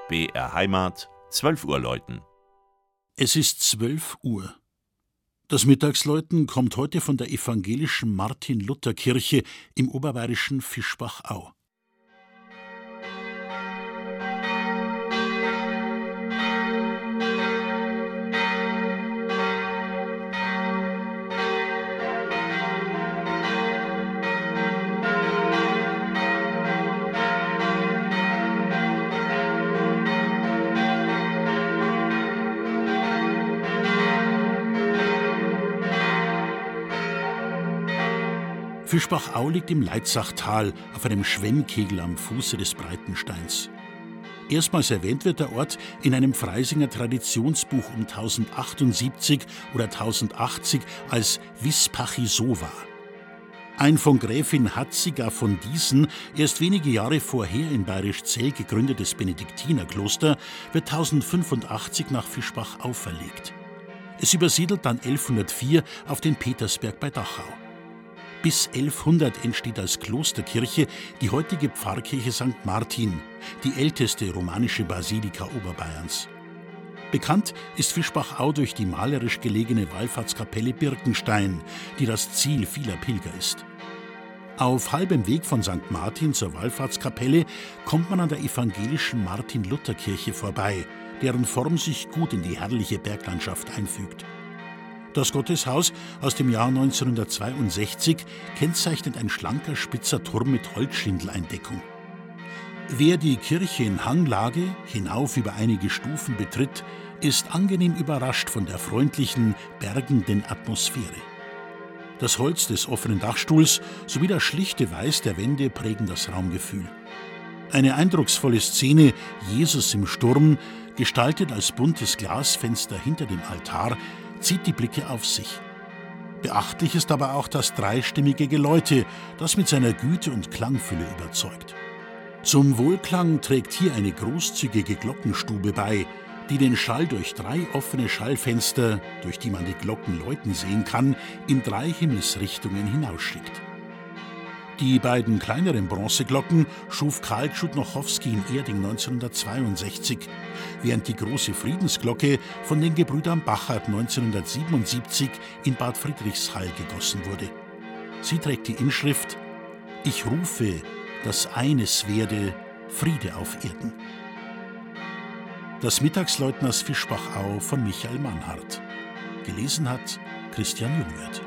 BR Heimat, 12 Uhr läuten. Es ist 12 Uhr. Das Mittagsläuten kommt heute von der evangelischen Martin-Luther-Kirche im oberbayerischen Fischbach-Au. Fischbach-Au liegt im Leitzachtal auf einem Schwemmkegel am Fuße des Breitensteins. Erstmals erwähnt wird der Ort in einem Freisinger Traditionsbuch um 1078 oder 1080 als Vispachisova. Ein von Gräfin Hatziger von Diesen erst wenige Jahre vorher in Bayerisch-Zell gegründetes Benediktinerkloster wird 1085 nach Fischbach-Au verlegt. Es übersiedelt dann 1104 auf den Petersberg bei Dachau. Bis 1100 entsteht als Klosterkirche die heutige Pfarrkirche St. Martin, die älteste romanische Basilika Oberbayerns. Bekannt ist Fischbach-Au durch die malerisch gelegene Wallfahrtskapelle Birkenstein, die das Ziel vieler Pilger ist. Auf halbem Weg von St. Martin zur Wallfahrtskapelle kommt man an der evangelischen Martin-Luther-Kirche vorbei, deren Form sich gut in die herrliche Berglandschaft einfügt. Das Gotteshaus aus dem Jahr 1962 kennzeichnet ein schlanker, spitzer Turm mit Holzschindeleindeckung. Wer die Kirche in Hanglage hinauf über einige Stufen betritt, ist angenehm überrascht von der freundlichen, bergenden Atmosphäre. Das Holz des offenen Dachstuhls sowie das schlichte Weiß der Wände prägen das Raumgefühl. Eine eindrucksvolle Szene, Jesus im Sturm, gestaltet als buntes Glasfenster hinter dem Altar, zieht die Blicke auf sich. Beachtlich ist aber auch das dreistimmige Geläute, das mit seiner Güte und Klangfülle überzeugt. Zum Wohlklang trägt hier eine großzügige Glockenstube bei, die den Schall durch 3 offene Schallfenster, durch die man die Glocken läuten sehen kann, in 3 Himmelsrichtungen hinausschickt. Die beiden kleineren Bronzeglocken schuf Karl Tschudnochowski in Erding 1962, während die große Friedensglocke von den Gebrüdern Bachert 1977 in Bad Friedrichshall gegossen wurde. Sie trägt die Inschrift: Ich rufe, dass eines werde, Friede auf Erden. Das Mittagsläuten aus Fischbach-Au von Michael Mannhardt. Gelesen hat Christian Jungwirth.